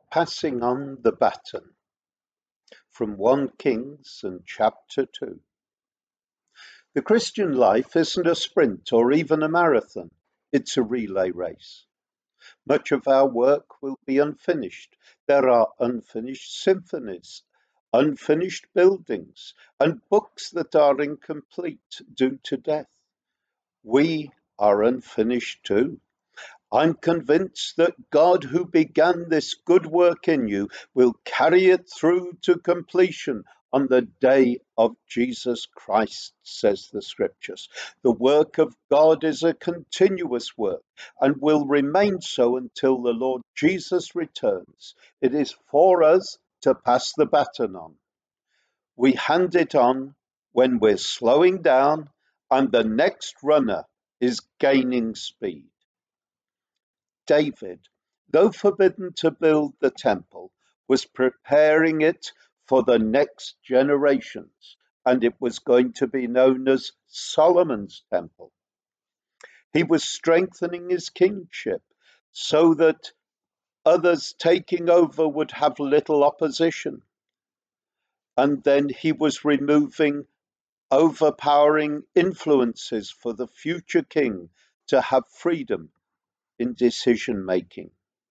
Passing on the baton from 1 Kings and chapter 2. The Christian life isn't a sprint or even a marathon, it's a relay race. Much of our work will be unfinished. There are unfinished symphonies, unfinished buildings, and books that are incomplete due to death. We are unfinished too. I'm convinced that God, who began this good work in you, will carry it through to completion on the day of Jesus Christ, says the Scriptures. The work of God is a continuous work and will remain so until the Lord Jesus returns. It is for us to pass the baton on. We hand it on when we're slowing down and the next runner is gaining speed. David, though forbidden to build the temple, was preparing it for the next generations, and it was going to be known as Solomon's temple. He was strengthening his kingship so that others taking over would have little opposition. And then he was removing overpowering influences for the future king to have freedom in decision making.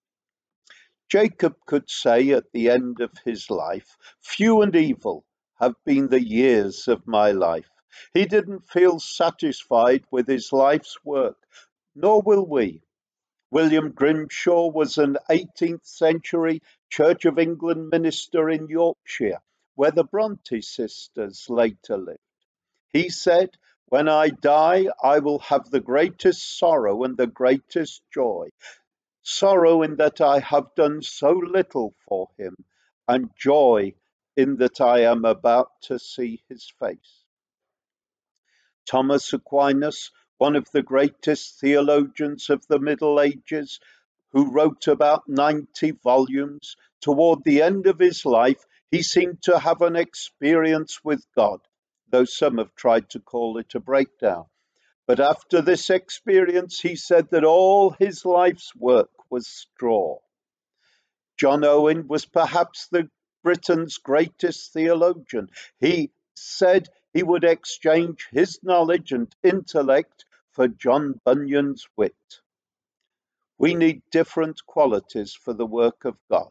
Jacob could say at the end of his life, "Few and evil have been the years of my life." He didn't feel satisfied with his life's work, nor will we. William Grimshaw was an 18th century Church of England minister in Yorkshire, where the Bronte sisters later lived. He said, "When I die, I will have the greatest sorrow and the greatest joy. Sorrow in that I have done so little for him, and joy in that I am about to see his face." Thomas Aquinas, one of the greatest theologians of the Middle Ages, who wrote about 90 volumes, toward the end of his life, he seemed to have an experience with God, though some have tried to call it a breakdown. But after this experience, he said that all his life's work was straw. John Owen was perhaps Britain's greatest theologian. He said he would exchange his knowledge and intellect for John Bunyan's wit. We need different qualities for the work of God.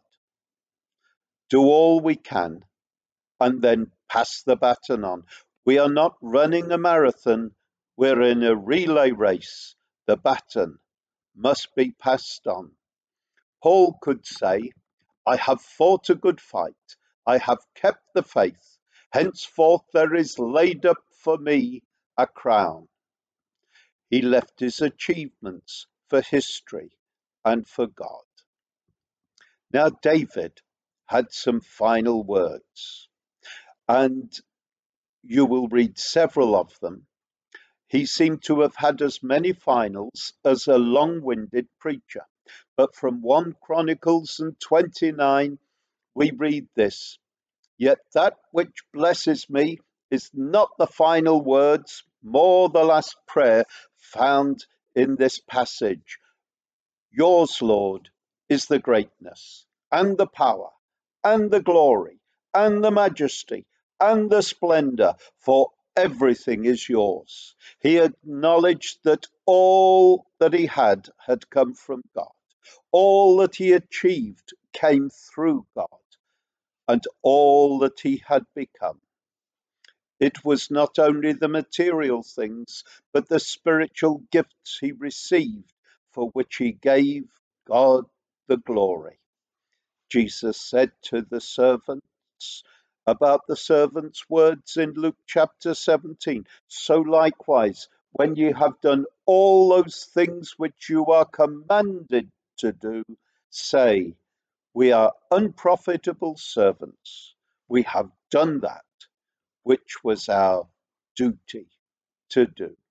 Do all we can and then pass the baton on. We are not running a marathon, we're in a relay race. The baton must be passed on. Paul could say, "I have fought a good fight, I have kept the faith, henceforth there is laid up for me a crown." He left his achievements for history and for God. Now David had some final words, and you will read several of them. He seemed to have had as many finals as a long-winded preacher. But from 1 Chronicles and 29, we read this: "Yet that which blesses me is not the final words, more the last prayer found in this passage. Yours, Lord, is the greatness and the power and the glory and the majesty and the splendor, for everything is yours." He acknowledged that all that he had come from God. All that he achieved came through God, and all that he had become. It was not only the material things, but the spiritual gifts he received, for which he gave God the glory. Jesus said to the servants about the servants' words in Luke chapter 17, "So likewise, when ye have done all those things which you are commanded to do, say, we are unprofitable servants. We have done that which was our duty to do."